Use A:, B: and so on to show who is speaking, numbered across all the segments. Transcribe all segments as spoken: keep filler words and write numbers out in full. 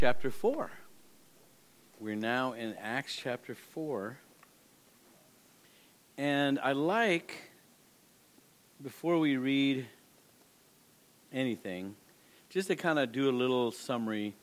A: Chapter four. We're now in Acts chapter four. And I like, before we read anything, just to kind of do a little summary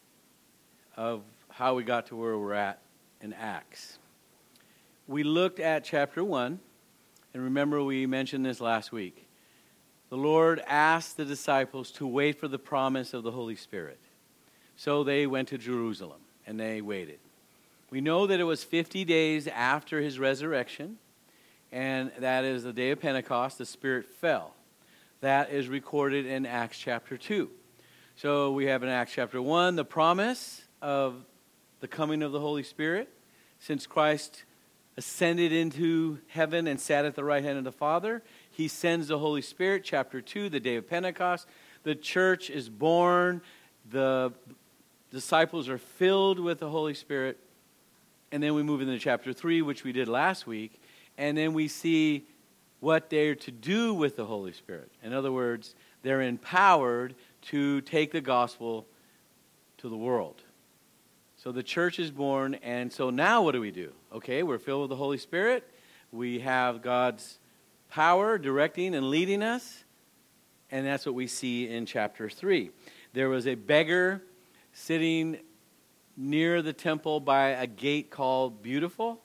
A: of how we got to where we're at in Acts. We looked at chapter one, and remember we mentioned this last week. The Lord asked the disciples to wait for the promise of the Holy Spirit. So they went to Jerusalem, and they waited. We know that it was fifty days after his resurrection, and that is the day of Pentecost, the Spirit fell. That is recorded in Acts chapter two. So we have in Acts chapter one the promise of the coming of the Holy Spirit. Since Christ ascended into heaven and sat at the right hand of the Father, he sends the Holy Spirit. Chapter two, the day of Pentecost. The church is born. The disciples are filled with the Holy Spirit. And then we move into chapter three, which we did last week. And then we see what they're to do with the Holy Spirit. In other words, they're empowered to take the gospel to the world. So the church is born, and so now what do we do? Okay, we're filled with the Holy Spirit. We have God's power directing and leading us. And that's what we see in chapter three. There was a beggar sitting near the temple by a gate called Beautiful.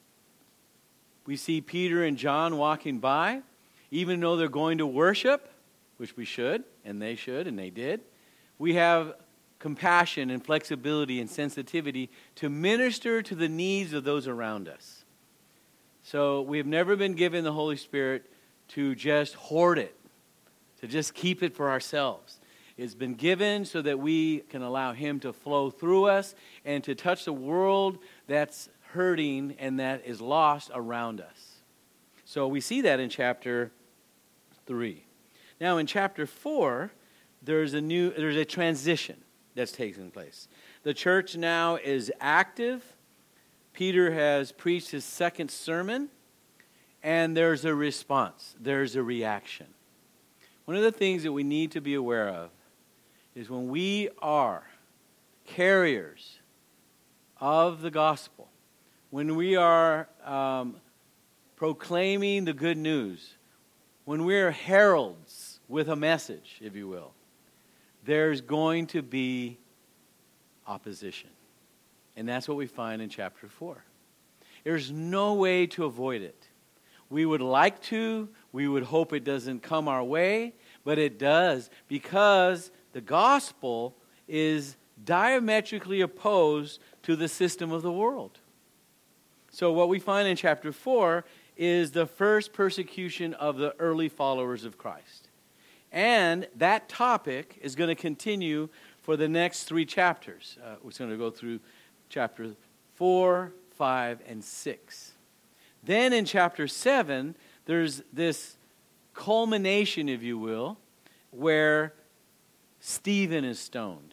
A: We see Peter and John walking by, even though they're going to worship, which we should, and they should, and they did. We have compassion and flexibility and sensitivity to minister to the needs of those around us. So we have never been given the Holy Spirit to just hoard it, to just keep it for ourselves. It's been given so that we can allow him to flow through us and to touch the world that's hurting and that is lost around us. So we see that in chapter three. Now in chapter four, there's a new there's a transition that's taking place. The church now is active. Peter has preached his second sermon, and there's a response. There's a reaction. One of the things that we need to be aware of is when we are carriers of the gospel, when we are um, proclaiming the good news, when we're heralds with a message, if you will, there's going to be opposition. And that's what we find in chapter four. There's no way to avoid it. We would like to, we would hope it doesn't come our way, but it does, because the gospel is diametrically opposed to the system of the world. So what we find in chapter four is the first persecution of the early followers of Christ. And that topic is going to continue for the next three chapters. Uh, we're going to go through chapter four, five, and six. Then in chapter seven, there's this culmination, if you will, where Stephen is stoned.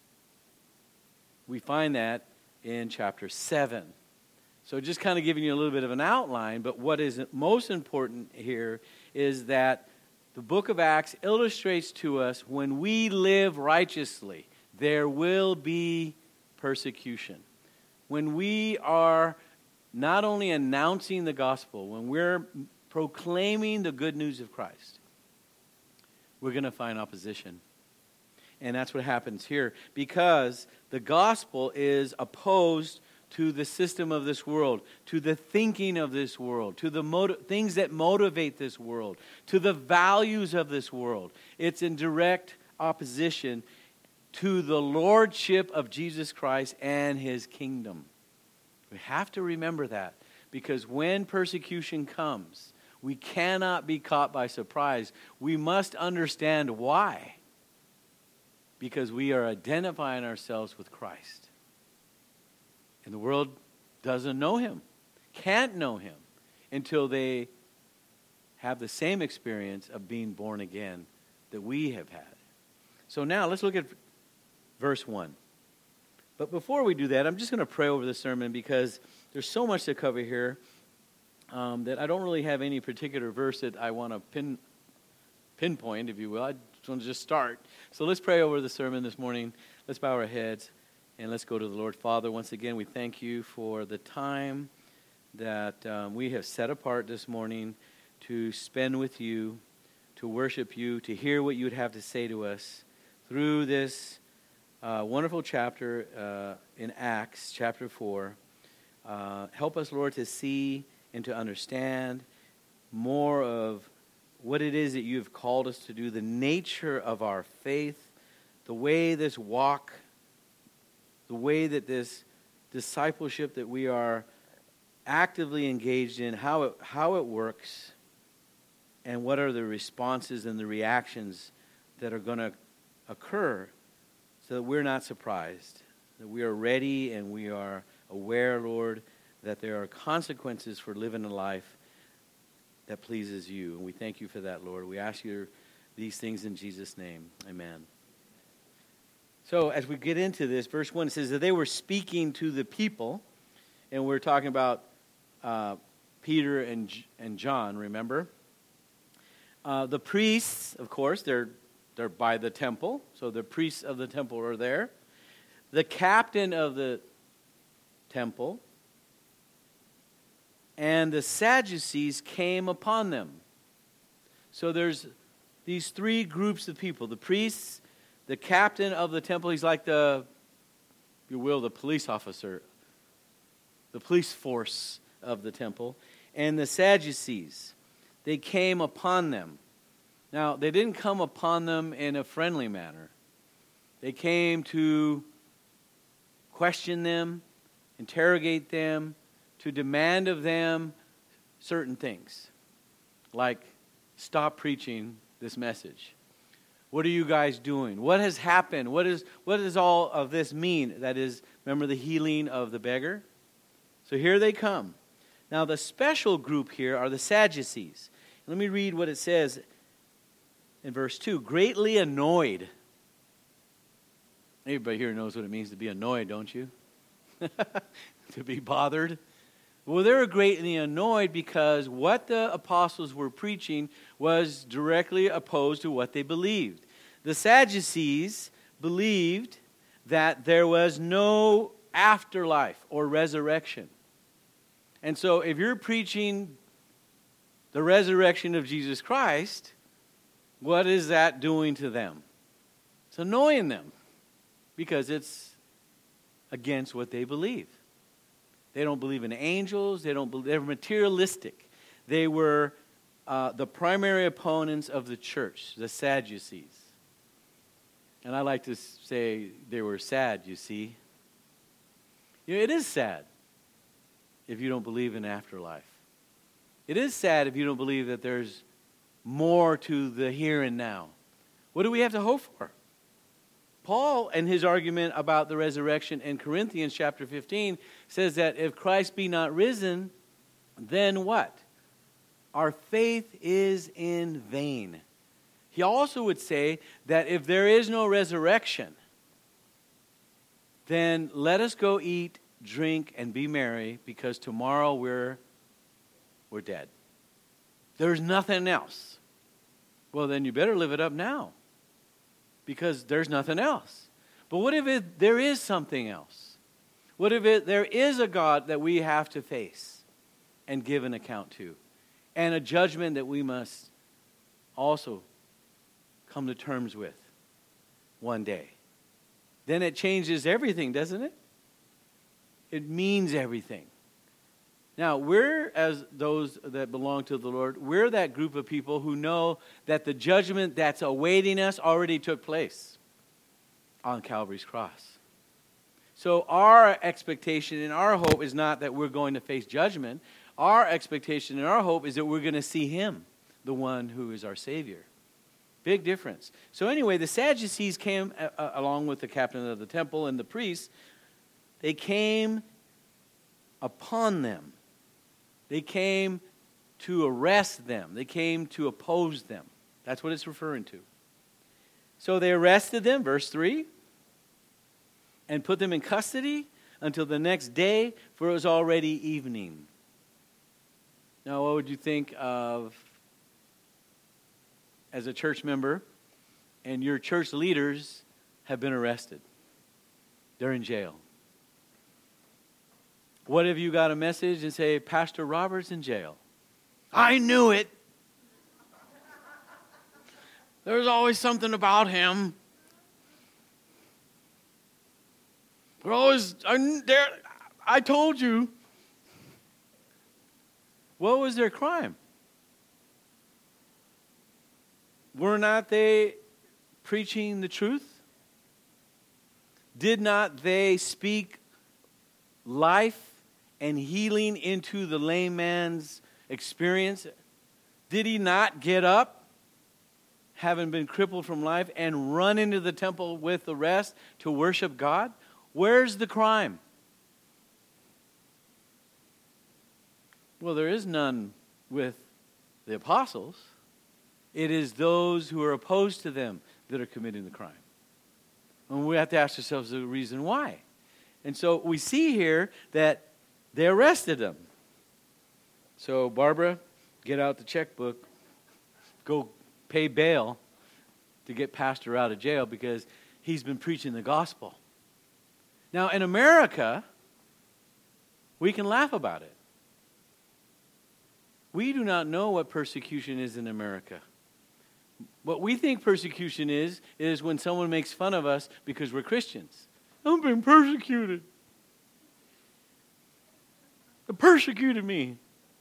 A: We find that in chapter seven. So just kind of giving you a little bit of an outline, but what is most important here is that the book of Acts illustrates to us when we live righteously, there will be persecution. When we are not only announcing the gospel, when we're proclaiming the good news of Christ, we're going to find opposition. And that's what happens here, because the gospel is opposed to the system of this world, to the thinking of this world, to the motiv- things that motivate this world, to the values of this world. It's in direct opposition to the lordship of Jesus Christ and his kingdom. We have to remember that, because when persecution comes, we cannot be caught by surprise. We must understand why. Because we are identifying ourselves with Christ. And the world doesn't know him, can't know him, until they have the same experience of being born again that we have had. So now let's look at verse one. But before we do that, I'm just going to pray over the sermon, because there's so much to cover here um, that I don't really have any particular verse that I want to pin, pinpoint, if you will. I just want to just start. So let's pray over the sermon this morning. Let's bow our heads. And let's go to the Lord. Father, once again, we thank you for the time that um, we have set apart this morning to spend with you, to worship you, to hear what you would have to say to us through this uh, wonderful chapter uh, in Acts, chapter four. Uh, help us, Lord, to see and to understand more of what it is that you have called us to do, the nature of our faith, the way this walk, the way that this discipleship that we are actively engaged in, how it, how it works, and what are the responses and the reactions that are going to occur so that we're not surprised, that we are ready and we are aware, Lord, that there are consequences for living a life that pleases you. And we thank you for that, Lord. We ask you these things in Jesus' name. Amen. So as we get into this, verse one says that they were speaking to the people, and we're talking about uh, Peter and, and John, remember? Uh, the priests, of course, they're, they're by the temple, so the priests of the temple are there. The captain of the temple and the Sadducees came upon them. So there's these three groups of people. The priests, the captain of the temple, he's like the, if you will, the police officer, the police force of the temple, and the Sadducees. They came upon them. Now, they didn't come upon them in a friendly manner. They came to question them, interrogate them, to demand of them certain things, like stop preaching this message. What are you guys doing? What has happened? What is what does all of this mean? That is, remember the healing of the beggar? So here they come. Now the special group here are the Sadducees. Let me read what it says in verse two. Greatly annoyed. Everybody here knows what it means to be annoyed, don't you? To be bothered. Well, they were greatly annoyed because what the apostles were preaching was directly opposed to what they believed. The Sadducees believed that there was no afterlife or resurrection. And so if you're preaching the resurrection of Jesus Christ, what is that doing to them? It's annoying them because it's against what they believe. They don't believe in angels. They don't believe, they're materialistic. They were uh, the primary opponents of the church, the Sadducees. And I like to say they were sad, you see. You know, it is sad if you don't believe in afterlife. It is sad if you don't believe that there's more to the here and now. What do we have to hope for? Paul, in his argument about the resurrection in Corinthians chapter fifteen, says that if Christ be not risen, then what? Our faith is in vain. He also would say that if there is no resurrection, then let us go eat, drink, and be merry, because tomorrow we're, we're dead. There's nothing else. Well, then you better live it up now, because there's nothing else. But what if it, there is something else? What if it, there is a God that we have to face and give an account to, and a judgment that we must also come to terms with one day? Then it changes everything, doesn't it? It means everything. Now, we're, as those that belong to the Lord, we're that group of people who know that the judgment that's awaiting us already took place on Calvary's cross. So our expectation and our hope is not that we're going to face judgment. Our expectation and our hope is that we're going to see Him, the one who is our Savior. Big difference. So anyway, the Sadducees came uh, along with the captain of the temple and the priests. They came upon them. They came to arrest them. They came to oppose them. That's what it's referring to. So they arrested them, verse three, and put them in custody until the next day, for it was already evening. Now, what would you think of, as a church member, and your church leaders have been arrested? They're in jail. What if you got a message and say, Pastor Robert's in jail? I knew it. There's always something about him. We're always, I, there, I told you. What was their crime? Were not they preaching the truth? Did not they speak life and healing into the lame man's experience? Did he not get up, having been crippled from life, and run into the temple with the rest to worship God? Where's the crime? Well, there is none with the apostles. It is those who are opposed to them that are committing the crime. And we have to ask ourselves the reason why. And so we see here that they arrested them. So Barbara, get out the checkbook. Go pay bail to get Pastor out of jail because he's been preaching the gospel. Now, in America, we can laugh about it. We do not know what persecution is in America. What we think persecution is, is when someone makes fun of us because we're Christians. I'm being persecuted. They persecuted me.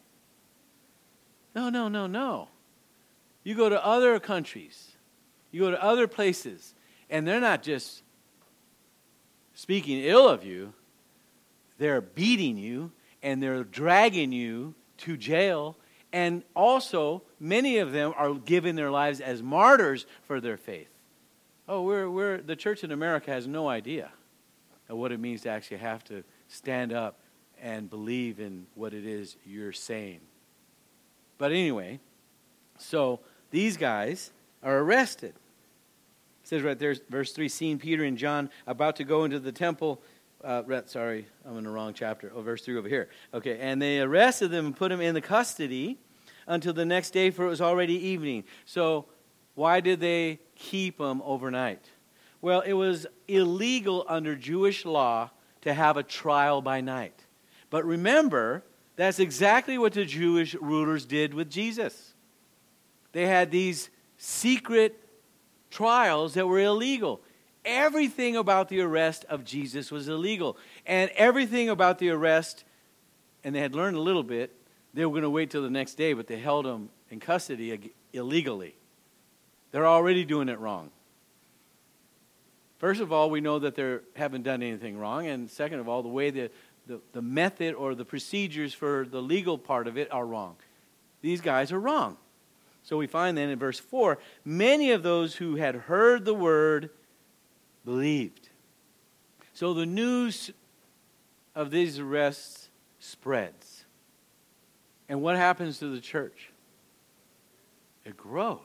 A: No, no, no, no. You go to other countries. You go to other places. And they're not just speaking ill of you. They're beating you. And they're dragging you to jail. And also, many of them are giving their lives as martyrs for their faith. Oh, we're, we're, the church in America has no idea of what it means to actually have to stand up and believe in what it is you're saying. But anyway, so these guys are arrested. It says right there, verse three, seeing Peter and John about to go into the temple. Uh, sorry, I'm in the wrong chapter. Oh, verse three over here. Okay, and they arrested them and put them in the custody until the next day, for it was already evening. So why did they keep them overnight? Well, it was illegal under Jewish law to have a trial by night. But remember, that's exactly what the Jewish rulers did with Jesus. They had these secret trials that were illegal. Everything about the arrest of Jesus was illegal. And everything about the arrest, and they had learned a little bit, they were going to wait till the next day, but they held him in custody illegally. They're already doing it wrong. First of all, we know that they haven't done anything wrong. And second of all, the way the, the, the method or the procedures for the legal part of it are wrong. These guys are wrong. So we find then in verse four, many of those who had heard the word believed. So the news of these arrests spreads. And what happens to the church? It grows.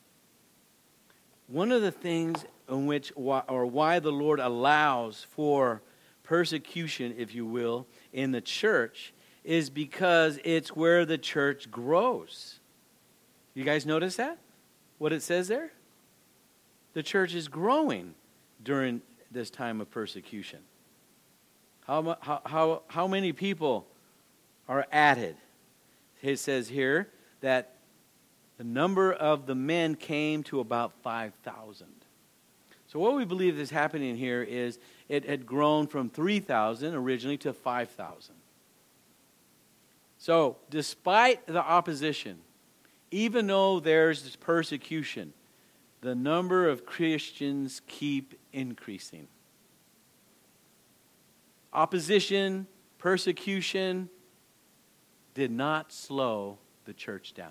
A: One of the things in which, or why the Lord allows for persecution, if you will, in the church, is because it's where the church grows. You guys notice that? What it says there? The church is growing during this time of persecution. How, how, how, how many people are added? It says here that the number of the men came to about five thousand. So what we believe is happening here is it had grown from three thousand originally to five thousand. So despite the opposition, even though there's persecution, the number of Christians keep increasing. Opposition, persecution did not slow the church down.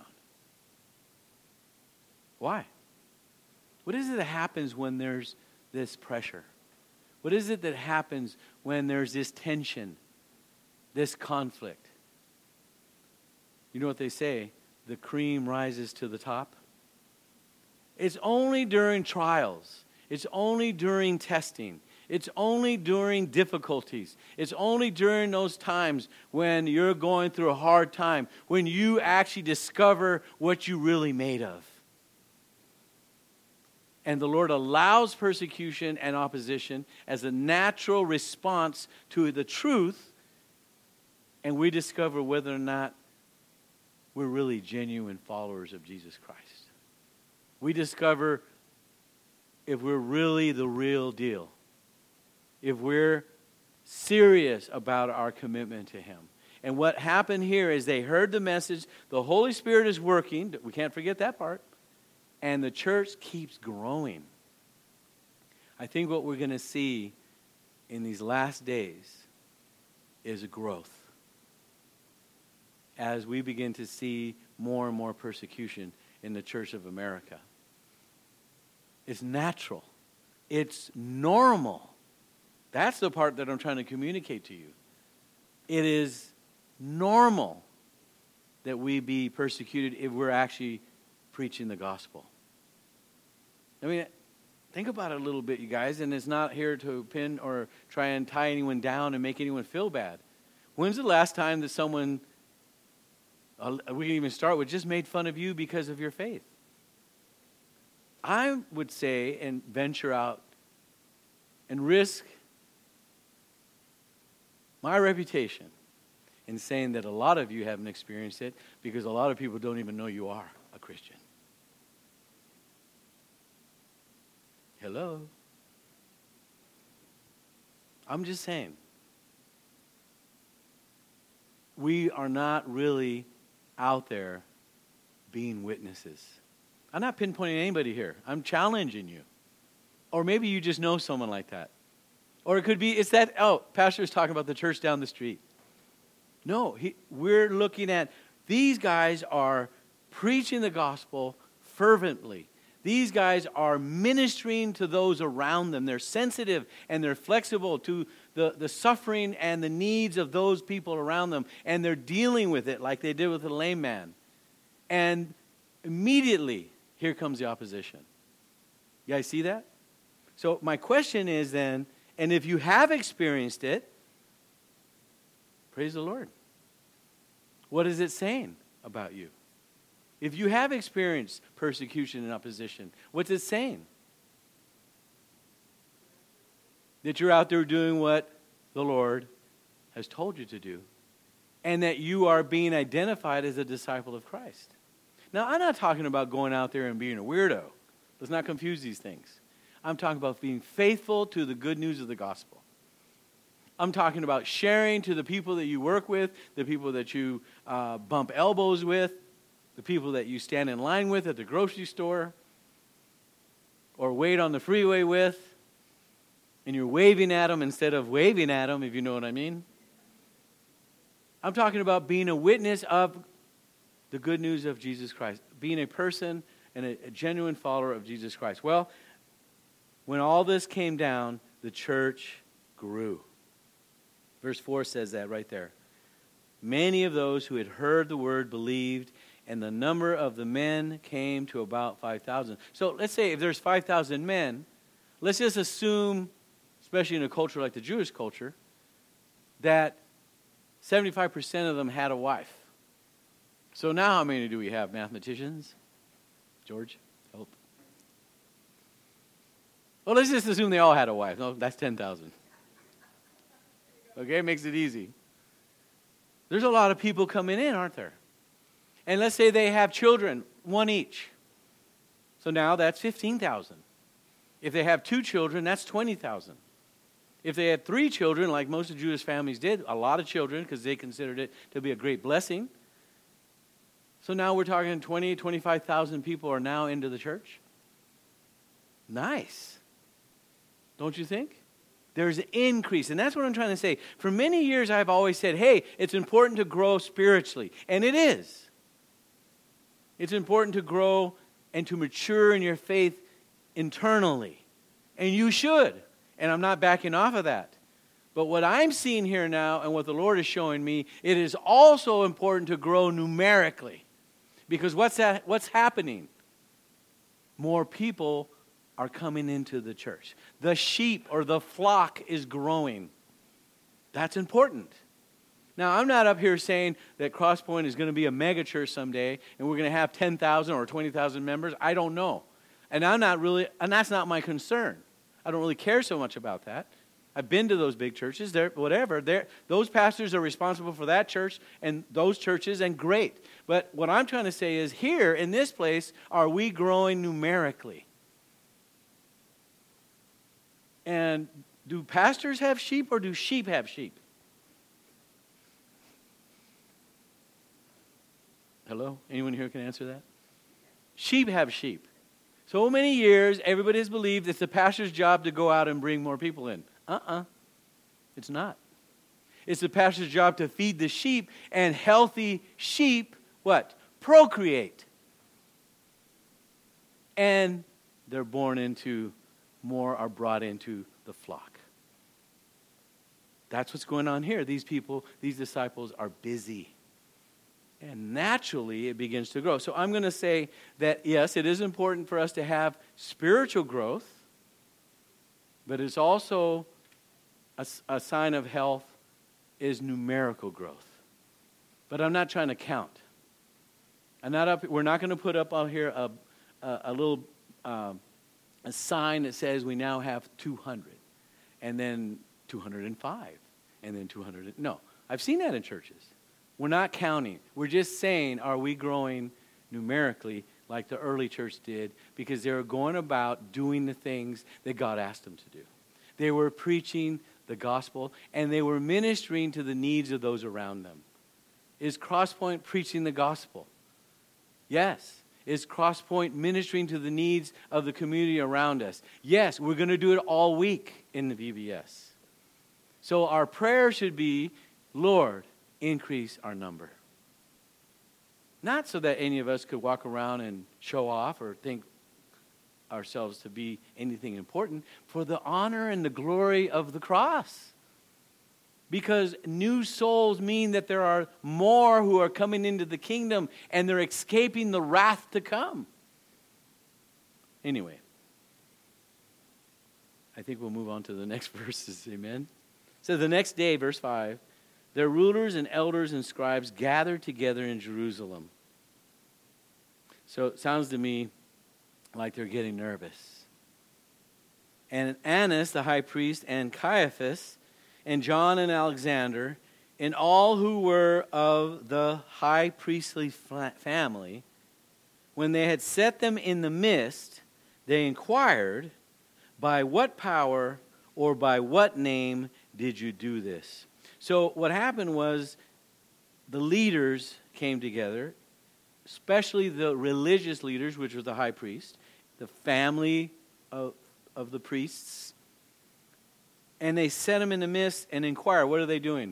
A: Why? What is it that happens when there's this pressure? What is it that happens when there's this tension, this conflict? You know what they say? The cream rises to the top. It's only during trials. It's only during testing. It's only during difficulties. It's only during those times when you're going through a hard time, when you actually discover what you're really made of. And the Lord allows persecution and opposition as a natural response to the truth. And we discover whether or not we're really genuine followers of Jesus Christ. We discover if we're really the real deal. If we're serious about our commitment to Him. And what happened here is they heard the message. The Holy Spirit is working. We can't forget that part. And the church keeps growing. I think what we're going to see in these last days is a growth. As we begin to see more and more persecution in the Church of America. It's natural. It's normal. That's the part that I'm trying to communicate to you. It is normal that we be persecuted if we're actually preaching the gospel. I mean, think about it a little bit, you guys, and it's not here to pin or try and tie anyone down and make anyone feel bad. When's the last time that someone, uh, we can even start with, just made fun of you because of your faith? I would say and venture out and risk my reputation in saying that a lot of you haven't experienced it because a lot of people don't even know you are a Christian. Hello? I'm just saying. We are not really out there being witnesses. I'm not pinpointing anybody here. I'm challenging you. Or maybe you just know someone like that. Or it could be, it's that, oh, pastor's talking about the church down the street. No, he, we're looking at, these guys are preaching the gospel fervently. These guys are ministering to those around them. They're sensitive and they're flexible to the, the suffering and the needs of those people around them. And they're dealing with it like they did with the lame man. And immediately, here comes the opposition. You guys see that? So my question is then, and if you have experienced it, praise the Lord. What is it saying about you? If you have experienced persecution and opposition, what's it saying? That you're out there doing what the Lord has told you to do. And that you are being identified as a disciple of Christ. Now, I'm not talking about going out there and being a weirdo. Let's not confuse these things. I'm talking about being faithful to the good news of the gospel. I'm talking about sharing to the people that you work with, the people that you uh, bump elbows with, the people that you stand in line with at the grocery store or wait on the freeway with, and you're waving at them instead of waving at them, if you know what I mean. I'm talking about being a witness of the good news of Jesus Christ, being a person and a, a genuine follower of Jesus Christ. Well, when all this came down, the church grew. Verse four says that right there. Many of those who had heard the word believed, and the number of the men came to about five thousand. So let's say if there's five thousand men, let's just assume, especially in a culture like the Jewish culture, that seventy-five percent of them had a wife. So now how many do we have, mathematicians? George, help. Well, let's just assume they all had a wife. No, that's ten thousand. Okay, makes it easy. There's a lot of people coming in, aren't there? And let's say they have children, one each. So now that's fifteen thousand. If they have two children, that's twenty thousand. If they had three children, like most of Jewish families did, a lot of children, because they considered it to be a great blessing. So now we're talking twenty, twenty-five thousand people are now into the church. Nice. Don't you think? There's an increase. And that's what I'm trying to say. For many years, I've always said, hey, it's important to grow spiritually. And it is. It's important to grow and to mature in your faith internally. And you should. And I'm not backing off of that. But what I'm seeing here now and what the Lord is showing me, it is also important to grow numerically. Because what's that, what's happening? More people are coming into the church. The sheep or the flock is growing. That's important. Now, I'm not up here saying that Crosspoint is going to be a mega church someday and we're going to have ten thousand or twenty thousand members. I don't know. And I'm not really, and that's not my concern. I don't really care so much about that. I've been to those big churches, they're, whatever. They're, those pastors are responsible for that church and those churches, and great. But what I'm trying to say is, here in this place, are we growing numerically? And do pastors have sheep, or do sheep have sheep? Hello? Anyone here can answer that? Sheep have sheep. So many years, everybody has believed it's the pastor's job to go out and bring more people in. Uh-uh. It's not. It's the pastor's job to feed the sheep, and healthy sheep, what? Procreate. And they're born into, more are brought into the flock. That's what's going on here. These people, these disciples are busy. And naturally, it begins to grow. So I'm going to say that, yes, it is important for us to have spiritual growth, but it's also a, a sign of health is numerical growth. But I'm not trying to count. I'm not up, we're not going to put up out here a, a, a little um, a sign that says we now have two hundred, and then two hundred five, and then two hundred. No, I've seen that in churches. We're not counting. We're just saying, are we growing numerically like the early church did? Because they were going about doing the things that God asked them to do. They were preaching the gospel, and they were ministering to the needs of those around them. Is Crosspoint preaching the gospel? Yes. Is Crosspoint ministering to the needs of the community around us? Yes. We're going to do it all week in the V B S. So our prayer should be, Lord, increase our number. Not so that any of us could walk around and show off or think ourselves to be anything important, for the honor and the glory of the cross. Because new souls mean that there are more who are coming into the kingdom, and they're escaping the wrath to come. Anyway, I think we'll move on to the next verses. Amen. So the next day, verse five, their rulers and elders and scribes gathered together in Jerusalem. So it sounds to me like they're getting nervous. And Annas, the high priest, and Caiaphas, and John and Alexander, and all who were of the high priestly family, when they had set them in the midst, they inquired, by what power or by what name did you do this? So what happened was the leaders came together, especially the religious leaders, which was the high priest, the family of, of the priests, and they set them in the midst and inquire. What are they doing?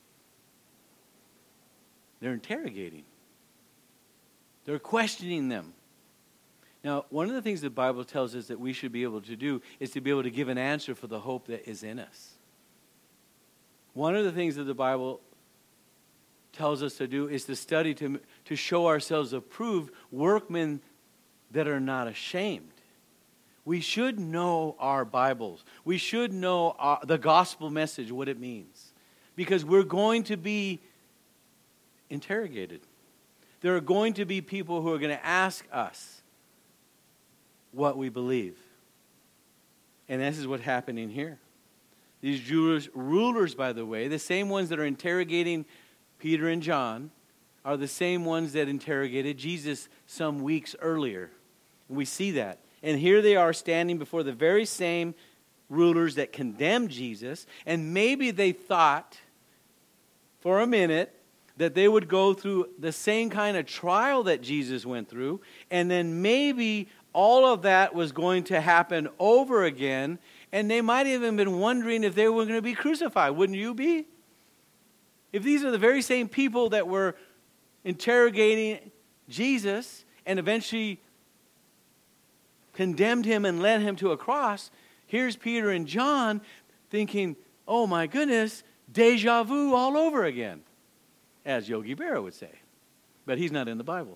A: They're interrogating. They're questioning them. Now, one of the things the Bible tells us that we should be able to do is to be able to give an answer for the hope that is in us. One of the things that the Bible tells us to do is to study to, to show ourselves approved workmen that are not ashamed. We should know our Bibles. We should know our, the gospel message, what it means. Because we're going to be interrogated. There are going to be people who are going to ask us what we believe. And this is what's happening here. These Jewish rulers, by the way, the same ones that are interrogating Peter and John, are the same ones that interrogated Jesus some weeks earlier. And we see that. And here they are standing before the very same rulers that condemned Jesus. And maybe they thought for a minute that they would go through the same kind of trial that Jesus went through. And then maybe all of that was going to happen over again. And they might have even been wondering if they were going to be crucified. Wouldn't you be? If these are the very same people that were interrogating Jesus and eventually condemned him and led him to a cross, here's Peter and John thinking, oh my goodness, deja vu all over again, as Yogi Berra would say. But he's not in the Bible.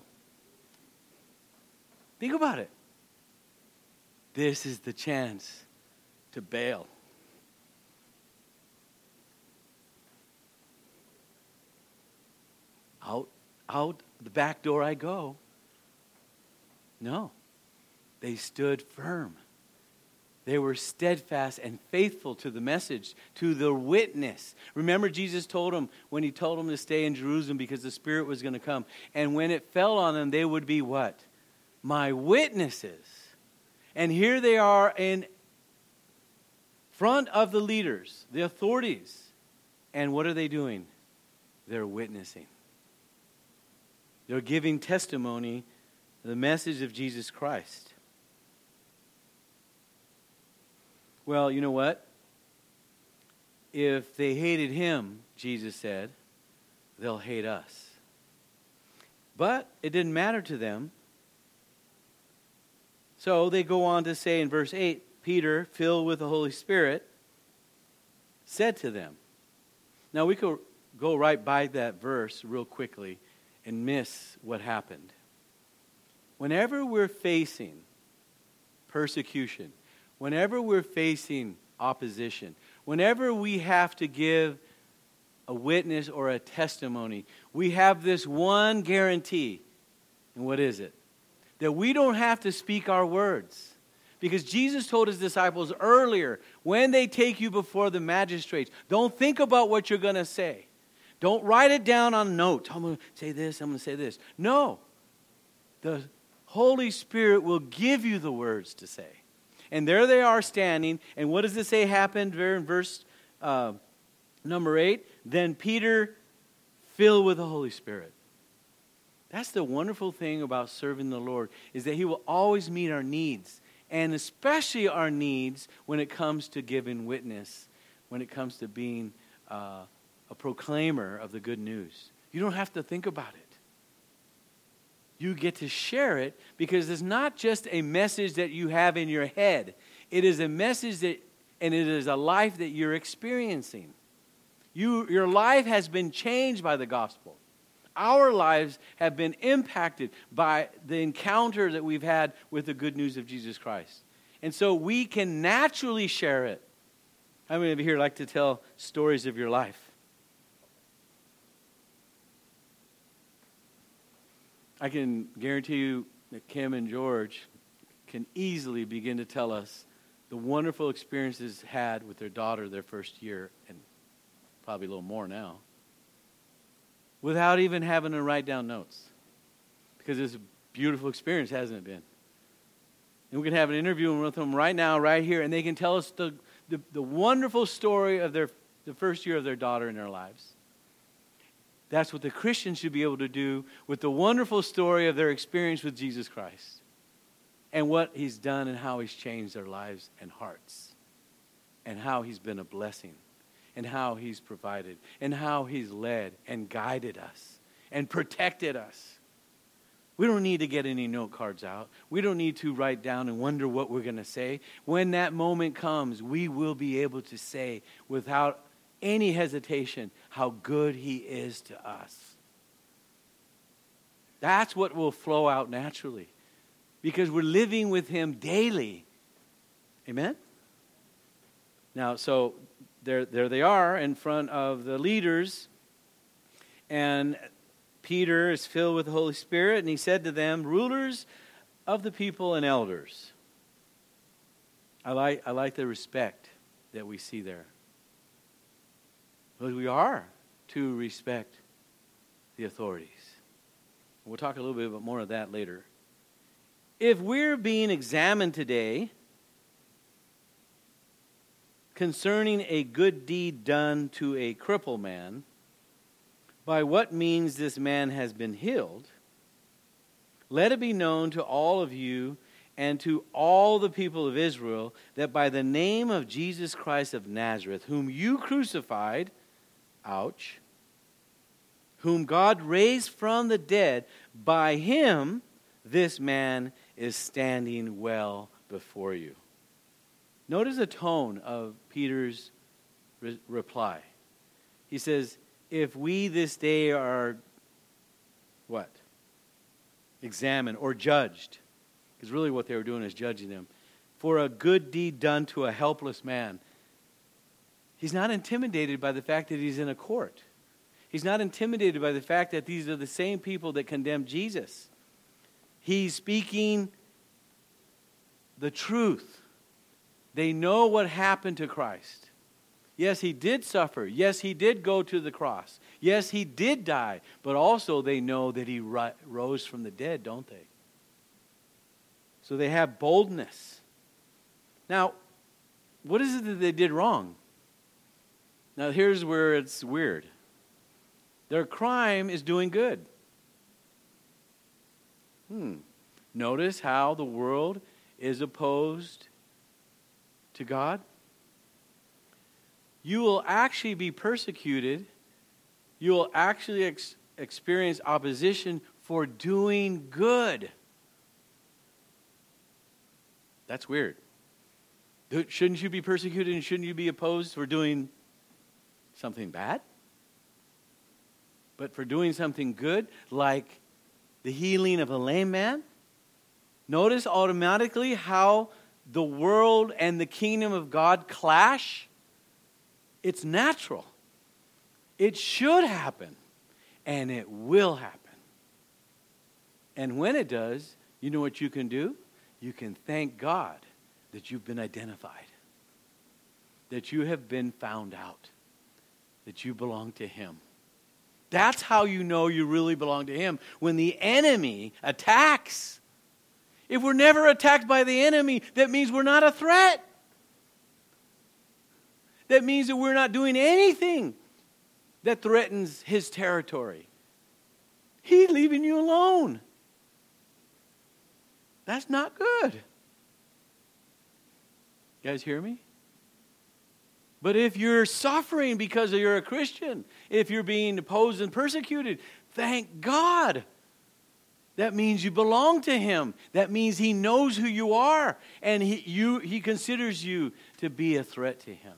A: Think about it. This is the chance to bail. Out, out the back door I go. No. they stood firm. They were steadfast and faithful to the message, to the witness. Remember, Jesus told them when he told them to stay in Jerusalem because the Spirit was going to come. And when it fell on them, they would be what? My witnesses. And here they are in front of the leaders, the authorities. And what are they doing? They're witnessing. They're giving testimony to the message of Jesus Christ. Well, you know what? If they hated him, Jesus said, they'll hate us. But it didn't matter to them. So they go on to say in verse eight, Peter, filled with the Holy Spirit, said to them. Now we could go right by that verse real quickly and miss what happened. Whenever we're facing persecution, whenever we're facing opposition, whenever we have to give a witness or a testimony, we have this one guarantee. And what is it? That we don't have to speak our words. Because Jesus told his disciples earlier, when they take you before the magistrates, don't think about what you're going to say. Don't write it down on notes. I'm going to say this, I'm going to say this. No. The Holy Spirit will give you the words to say. And there they are standing. And what does it say happened there in verse uh, number eight? Then Peter, filled with the Holy Spirit. That's the wonderful thing about serving the Lord, is that he will always meet our needs. And especially our needs when it comes to giving witness, when it comes to being uh, a proclaimer of the good news. You don't have to think about it. You get to share it because it's not just a message that you have in your head. It is a message that, and it is a life that you're experiencing. You, your life has been changed by the gospel. Our lives have been impacted by the encounter that we've had with the good news of Jesus Christ. And so we can naturally share it. How many of you here like to tell stories of your life? I can guarantee you that Kim and George can easily begin to tell us the wonderful experiences had with their daughter their first year, and probably a little more now, without even having to write down notes. Because it's a beautiful experience, hasn't it been? And we can have an interview with them right now, right here, and they can tell us the, the, the wonderful story of their the first year of their daughter in their lives. That's what the Christians should be able to do with the wonderful story of their experience with Jesus Christ and what he's done and how he's changed their lives and hearts and how he's been a blessing and how he's provided and how he's led and guided us and protected us. We don't need to get any note cards out. We don't need to write down and wonder what we're going to say. When that moment comes, we will be able to say without any hesitation how good he is to us. That's what will flow out naturally because we're living with him daily. Amen? Now, so there, there they are in front of the leaders, and Peter is filled with the Holy Spirit, and he said to them, rulers of the people and elders. I like, I like the respect that we see there. Because we are to respect the authorities. We'll talk a little bit more of that later. If we're being examined today concerning a good deed done to a crippled man, by what means this man has been healed, let it be known to all of you and to all the people of Israel that by the name of Jesus Christ of Nazareth, whom you crucified, ouch, whom God raised from the dead, by him this man is standing well before you. Notice the tone of Peter's re- reply. He says, if we this day are, what? Examined or judged. Because really what they were doing is judging them. For a good deed done to a helpless man. He's not intimidated by the fact that he's in a court. He's not intimidated by the fact that these are the same people that condemned Jesus. He's speaking the truth. They know what happened to Christ. Yes, he did suffer. Yes, he did go to the cross. Yes, he did die. But also they know that he ri- rose from the dead, don't they? So they have boldness. Now, what is it that they did wrong? Now, here's where it's weird. Their crime is doing good. Hmm. Notice how the world is opposed to God. You will actually be persecuted. You will actually ex- experience opposition for doing good. That's weird. Shouldn't you be persecuted and shouldn't you be opposed for doing something bad? But for doing something good, like the healing of a lame man? Notice automatically how the world and the kingdom of God clash. It's natural. It should happen. And it will happen. And when it does, you know what you can do? You can thank God that you've been identified. That you have been found out. That you belong to Him. That's how you know you really belong to Him. When the enemy attacks. If we're never attacked by the enemy, that means we're not a threat. That means that we're not doing anything that threatens His territory. He's leaving you alone. That's not good. You guys hear me? But if you're suffering because you're a Christian, if you're being opposed and persecuted, thank God. That means you belong to Him. That means He knows who you are. And He, you, he considers you to be a threat to Him.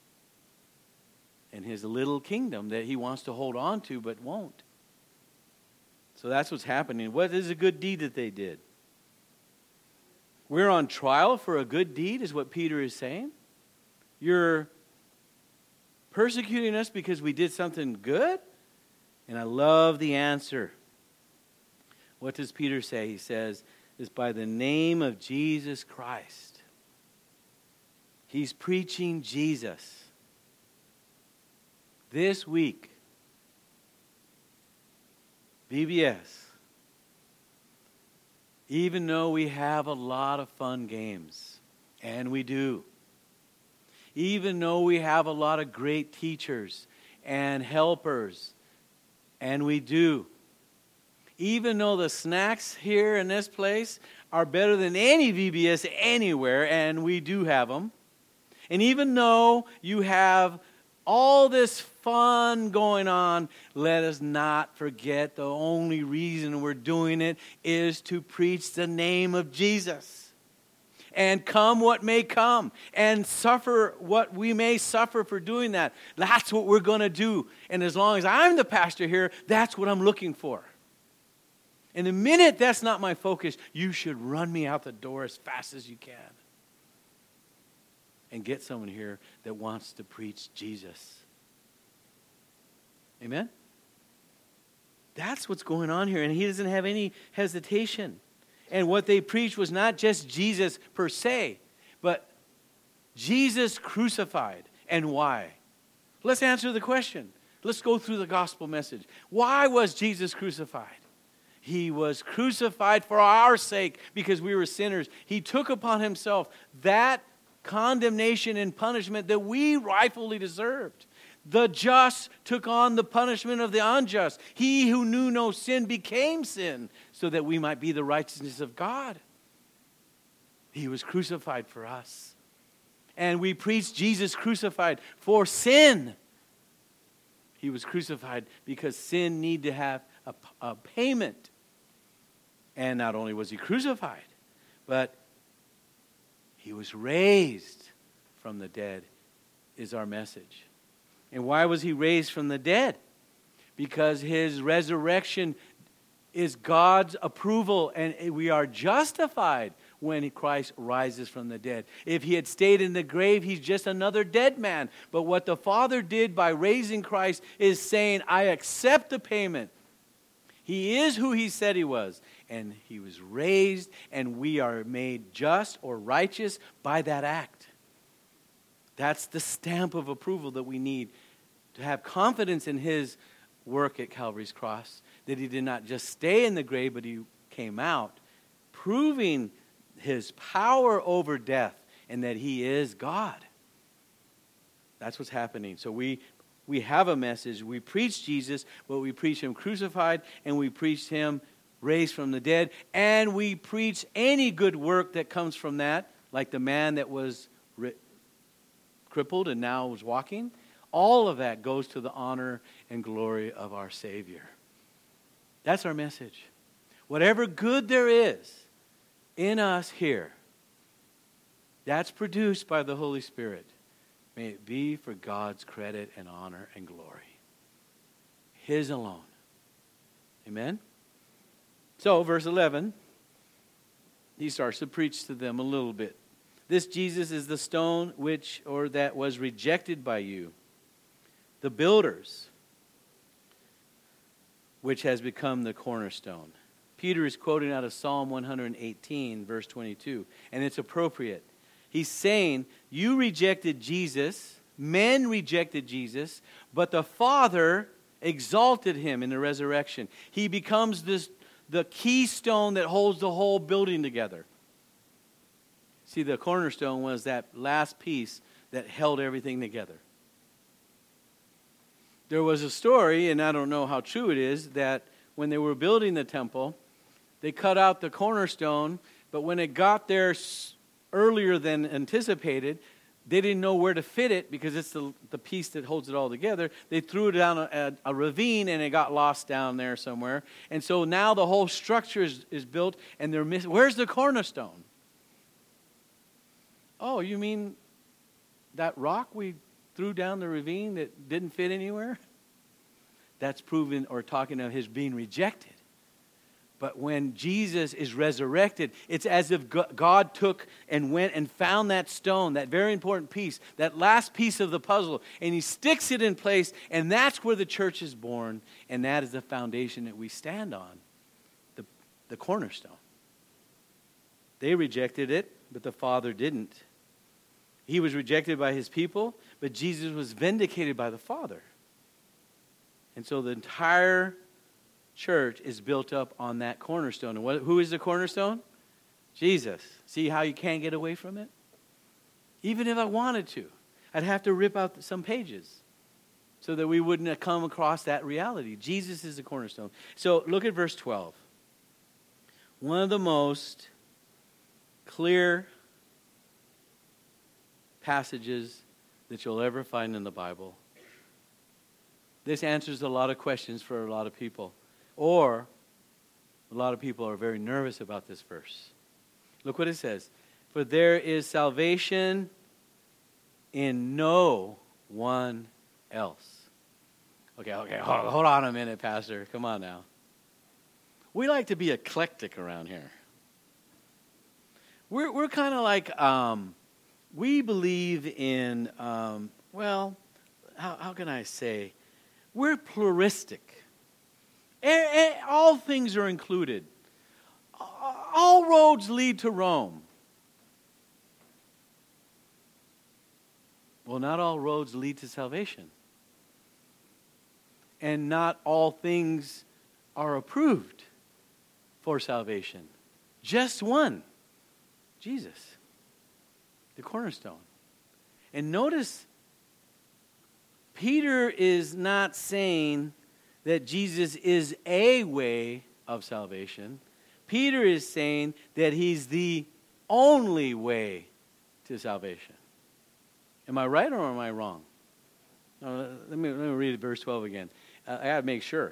A: And His little kingdom that He wants to hold on to but won't. So that's what's happening. What is a good deed that they did? We're on trial for a good deed is what Peter is saying. You're persecuting us because we did something good? And I love the answer. What does Peter say? He says, it's by the name of Jesus Christ. He's preaching Jesus. This week, V B S, even though we have a lot of fun games, and we do, even though we have a lot of great teachers and helpers, and we do, even though the snacks here in this place are better than any V B S anywhere, and we do have them, and even though you have all this fun going on, let us not forget the only reason we're doing it is to preach the name of Jesus. And come what may come, and suffer what we may suffer for doing that. That's what we're going to do. And as long as I'm the pastor here, that's what I'm looking for. And the minute that's not my focus, you should run me out the door as fast as you can. And get someone here that wants to preach Jesus. Amen? That's what's going on here. And he doesn't have any hesitation. And what they preached was not just Jesus per se, but Jesus crucified. And why? Let's answer the question. Let's go through the gospel message. Why was Jesus crucified? He was crucified for our sake because we were sinners. He took upon Himself that condemnation and punishment that we rightfully deserved. The just took on the punishment of the unjust. He who knew no sin became sin so that we might be the righteousness of God. He was crucified for us. And we preach Jesus crucified for sin. He was crucified because sin needed to have a, a payment. And not only was He crucified, but He was raised from the dead is our message. And why was He raised from the dead? Because His resurrection is God's approval, and we are justified when Christ rises from the dead. If He had stayed in the grave, He's just another dead man. But what the Father did by raising Christ is saying, I accept the payment. He is who He said He was. and he was raised, and we are made just or righteous by that act. That's the stamp of approval that we need to have confidence in his work at Calvary's cross, that he did not just stay in the grave, but he came out, proving his power over death and that he is God. That's what's happening. So we we have a message. We preach Jesus, but we preach him crucified, and we preach him raised from the dead, and we preach any good work that comes from that, like the man that was ri- crippled and now was walking. All of that goes to the honor and glory of our Savior. That's our message. Whatever good there is in us here, that's produced by the Holy Spirit. May it be for God's credit and honor and glory. His alone. Amen? So, verse eleven, he starts to preach to them a little bit. This Jesus is the stone which, or that was rejected by you, the builders, which has become the cornerstone. Peter is quoting out of Psalm one eighteen, verse twenty-two, and it's appropriate. He's saying, you rejected Jesus, men rejected Jesus, but the Father exalted him in the resurrection. He becomes this the keystone that holds the whole building together. See, the cornerstone was that last piece that held everything together. There was a story, and I don't know how true it is, that when they were building the temple, they cut out the cornerstone, but when it got there earlier than anticipated, they didn't know where to fit it because it's the, the piece that holds it all together. They threw it down a, a, a ravine, and it got lost down there somewhere. And so now the whole structure is, is built, and they're missing. Where's the cornerstone? Oh, you mean that rock we threw down the ravine that didn't fit anywhere? That's proven or talking of his being rejected. But when Jesus is resurrected, it's as if God took and went and found that stone, that very important piece, that last piece of the puzzle, and he sticks it in place, and that's where the church is born, and that is the foundation that we stand on, the, the cornerstone. They rejected it, but the Father didn't. He was rejected by his people, but Jesus was vindicated by the Father. And so the entire church is built up on that cornerstone. And what, who is the cornerstone? Jesus. See how you can't get away from it? Even if I wanted to, I'd have to rip out some pages so that we wouldn't have come across that reality. Jesus is the cornerstone. So look at verse twelve. One of the most clear passages that you'll ever find in the Bible. This answers a lot of questions for a lot of people. Or a lot of people are very nervous about this verse. Look what it says. For there is salvation in no one else. Okay, okay, hold, hold on a minute, Pastor. Come on now. We like to be eclectic around here. We're we're kind of like, um, we believe in, um, well, how, how can I say? We're pluralistic. All things are included. All roads lead to Rome. Well, not all roads lead to salvation. And not all things are approved for salvation. Just one. Jesus. The cornerstone. And notice, Peter is not saying that Jesus is a way of salvation. Peter is saying that he's the only way to salvation. Am I right or am I wrong? No, let me, let me read verse twelve again. Uh, I got to make sure.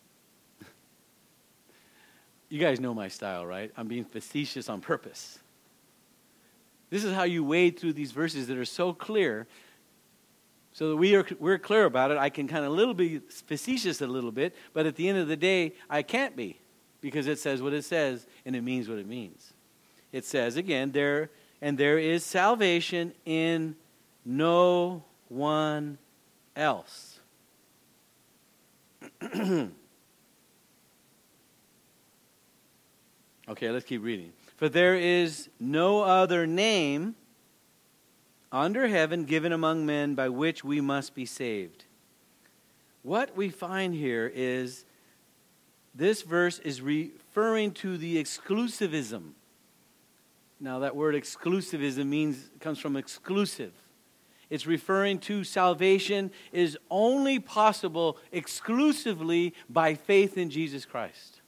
A: You guys know my style, right? I'm being facetious on purpose. This is how you wade through these verses that are so clear, so that we are we're clear about it. I can kind of little be facetious a little bit, but at the end of the day, I can't be, because it says what it says and it means what it means. It says again, there and there is salvation in no one else. Okay, let's keep reading. For there is no other name under heaven given among men by which we must be saved. What we find here is this verse is referring to the exclusivism. Now that word exclusivism means comes from exclusive. It's referring to salvation is only possible exclusively by faith in Jesus Christ.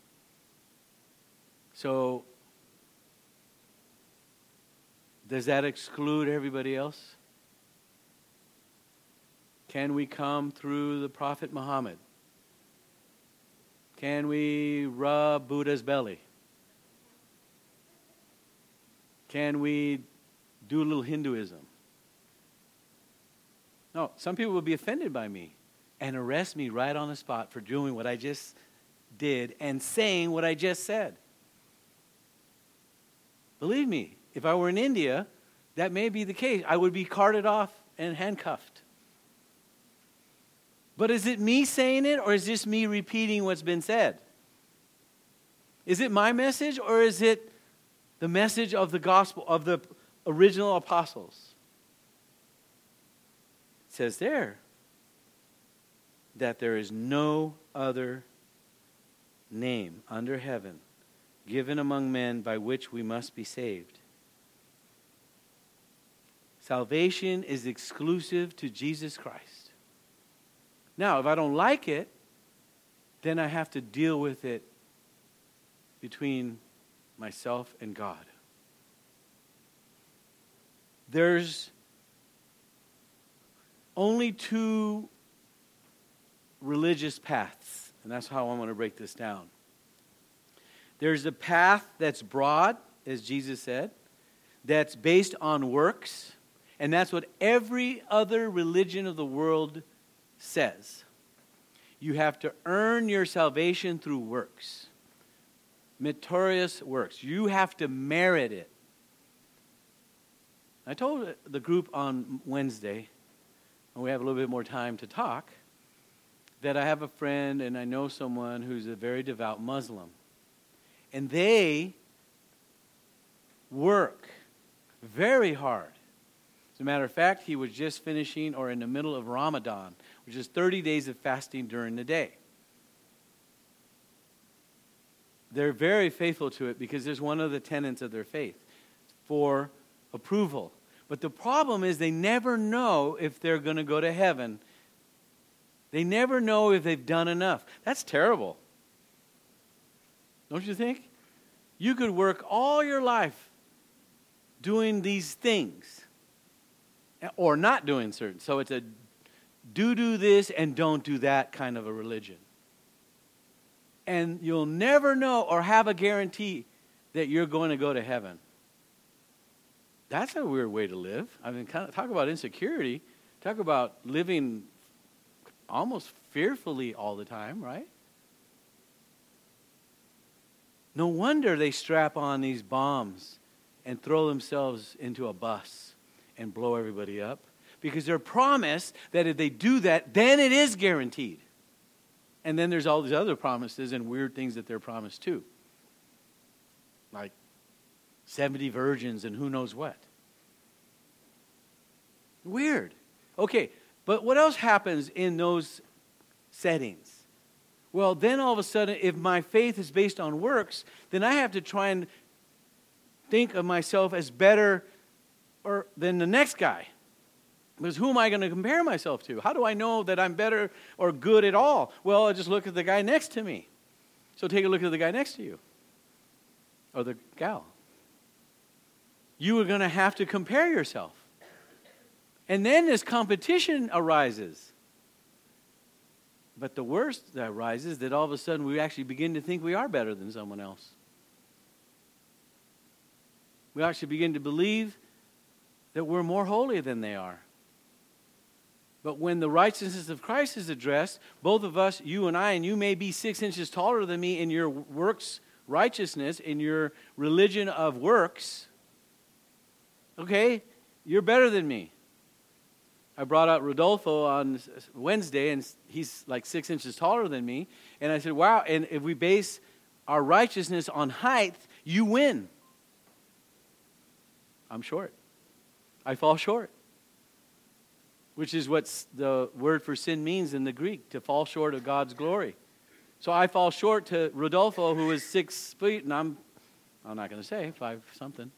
A: So, does that exclude everybody else? Can we come through the Prophet Muhammad? Can we rub Buddha's belly? Can we do a little Hinduism? No, some people will be offended by me and arrest me right on the spot for doing what I just did and saying what I just said. Believe me, if I were in India, that may be the case. I would be carted off and handcuffed. But is it me saying it, or is this me repeating what's been said? Is it my message, or is it the message of the gospel, of the original apostles? It says there that there is no other name under heaven given among men by which we must be saved. Salvation is exclusive to Jesus Christ. Now, if I don't like it, then I have to deal with it between myself and God. There's only two religious paths, and that's how I'm going to break this down. There's a path that's broad, as Jesus said, that's based on works, and that's what every other religion of the world says. You have to earn your salvation through works. Meritorious works. You have to merit it. I told the group on Wednesday, and we have a little bit more time to talk, that I have a friend and I know someone who's a very devout Muslim. And they work very hard. As a matter of fact, he was just finishing or in the middle of Ramadan, which is thirty days of fasting during the day. They're very faithful to it because there's one of the tenets of their faith for approval. But the problem is they never know if they're going to go to heaven. They never know if they've done enough. That's terrible. Don't you think? You could work all your life doing these things or not doing certain. So it's a do do this and don't do that kind of a religion. And you'll never know or have a guarantee that you're going to go to heaven. That's a weird way to live. I mean, kind of talk about insecurity. Talk about living almost fearfully all the time, right? No wonder they strap on these bombs and throw themselves into a bus and blow everybody up. Because they're promised that if they do that, then it is guaranteed. And then there's all these other promises and weird things that they're promised too. Like seventy virgins and who knows what. Weird. Okay, but what else happens in those settings? Well, then all of a sudden, if my faith is based on works, then I have to try and think of myself as better or than the next guy. Because who am I going to compare myself to? How do I know that I'm better or good at all? Well, I just look at the guy next to me. So take a look at the guy next to you. Or the gal. You are going to have to compare yourself. And then this competition arises. But the worst that arises is that all of a sudden we actually begin to think we are better than someone else. We actually begin to believe that we're more holy than they are. But when the righteousness of Christ is addressed, both of us, you and I, and you may be six inches taller than me in your works righteousness, in your religion of works. Okay, you're better than me. I brought out Rodolfo on Wednesday, and he's like six inches taller than me. And I said, wow, and if we base our righteousness on height, you win. I'm short. I fall short. Which is what the word for sin means in the Greek, to fall short of God's glory. So I fall short to Rodolfo, who is six feet, and I'm, I'm not going to say, five something.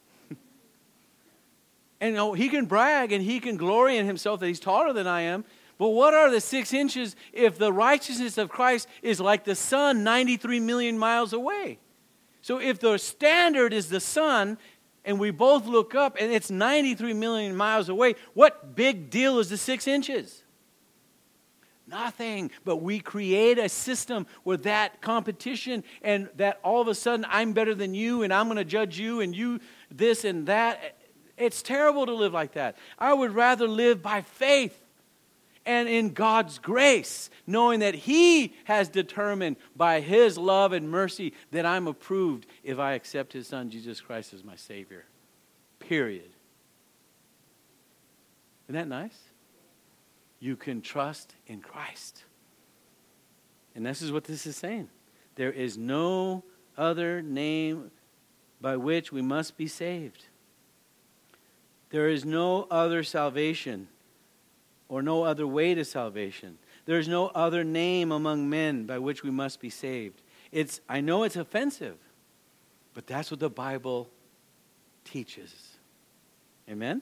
A: And you know, he can brag and he can glory in himself that he's taller than I am. But what are the six inches if the righteousness of Christ is like the sun ninety-three million miles away? So if the standard is the sun, and we both look up and it's ninety-three million miles away, what big deal is the six inches? Nothing. But we create a system where that competition and that all of a sudden I'm better than you and I'm going to judge you and you this and that. It's terrible to live like that. I would rather live by faith and in God's grace, knowing that He has determined by His love and mercy that I'm approved if I accept His Son, Jesus Christ, as my Savior. Period. Isn't that nice? You can trust in Christ. And this is what this is saying. There is no other name by which we must be saved. There is no other salvation or no other way to salvation. There is no other name among men by which we must be saved. It's, I know it's offensive, but that's what the Bible teaches. Amen?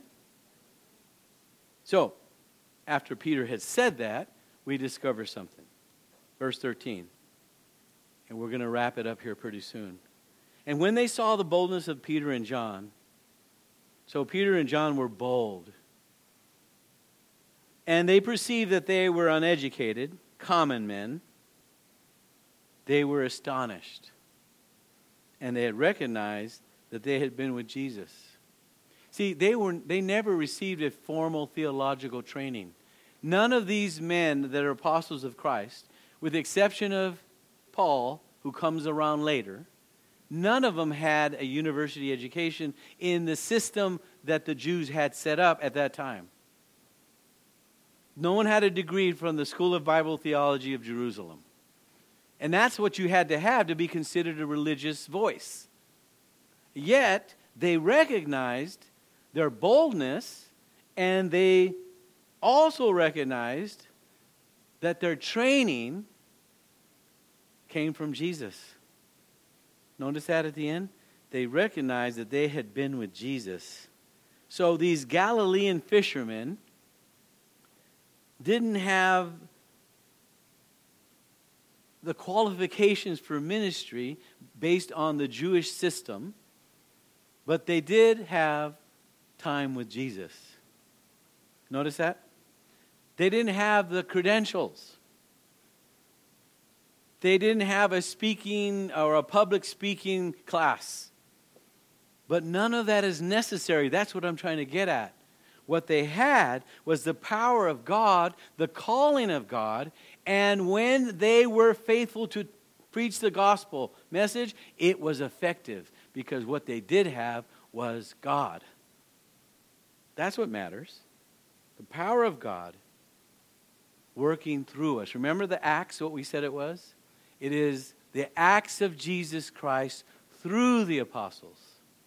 A: So, after Peter had said that, we discover something. Verse thirteen. And we're going to wrap it up here pretty soon. And when they saw the boldness of Peter and John, so Peter and John were bold. And they perceived that they were uneducated, common men. They were astonished. And they had recognized that they had been with Jesus. See, they were they never received a formal theological training. None of these men that are apostles of Christ, with the exception of Paul, who comes around later, none of them had a university education in the system that the Jews had set up at that time. No one had a degree from the School of Bible Theology of Jerusalem. And that's what you had to have to be considered a religious voice. Yet, they recognized their boldness, and they also recognized that their training came from Jesus. Notice that at the end? They recognized that they had been with Jesus. So these Galilean fishermen didn't have the qualifications for ministry based on the Jewish system, but they did have time with Jesus. Notice that? They didn't have the credentials. They didn't have a speaking or a public speaking class. But none of that is necessary. That's what I'm trying to get at. What they had was the power of God, the calling of God, and when they were faithful to preach the gospel message, it was effective because what they did have was God. That's what matters. The power of God working through us. Remember the Acts, what we said it was? It is the acts of Jesus Christ through the apostles.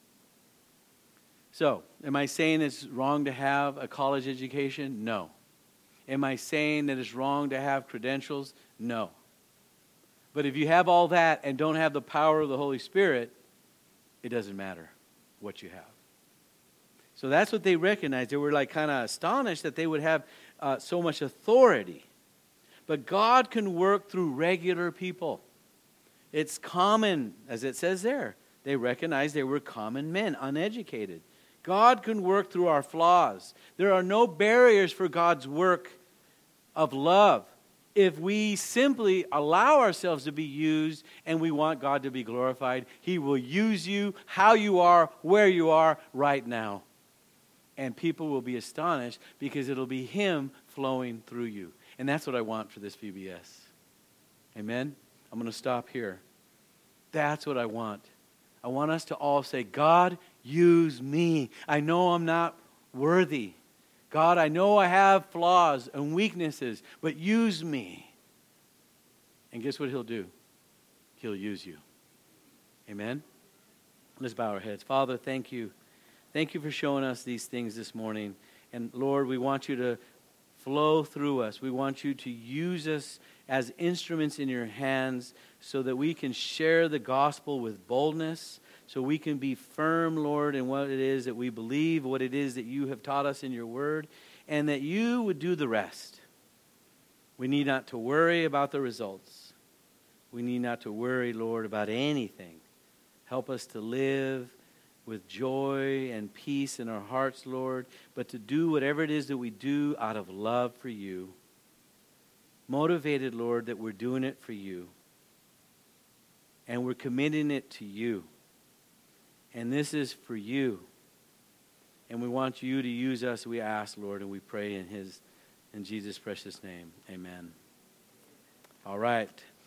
A: So, am I saying it's wrong to have a college education? No. Am I saying that it's wrong to have credentials? No. But if you have all that and don't have the power of the Holy Spirit, it doesn't matter what you have. So that's what they recognized. They were like kind of astonished that they would have uh, so much authority. But God can work through regular people. It's common, as it says there. They recognized they were common men, uneducated. God can work through our flaws. There are no barriers for God's work of love if we simply allow ourselves to be used and we want God to be glorified. He will use you how you are, where you are right now. And people will be astonished because it'll be Him flowing through you. And that's what I want for this V B S. Amen? I'm going to stop here. That's what I want. I want us to all say, God, use me. I know I'm not worthy. God, I know I have flaws and weaknesses, but use me. And guess what He'll do? He'll use you. Amen? Let's bow our heads. Father, thank you. Thank you for showing us these things this morning. And Lord, we want you to flow through us. We want you to use us as instruments in your hands so that we can share the gospel with boldness, so we can be firm, Lord, in what it is that we believe, what it is that you have taught us in your word, and that you would do the rest. We need not to worry about the results. We need not to worry, Lord, about anything. Help us to live with joy and peace in our hearts, Lord, but to do whatever it is that we do out of love for you. Motivated, Lord, that we're doing it for you. And we're committing it to you. And this is for you. And we want you to use us, we ask, Lord, and we pray in his, in Jesus' precious name. Amen. All right.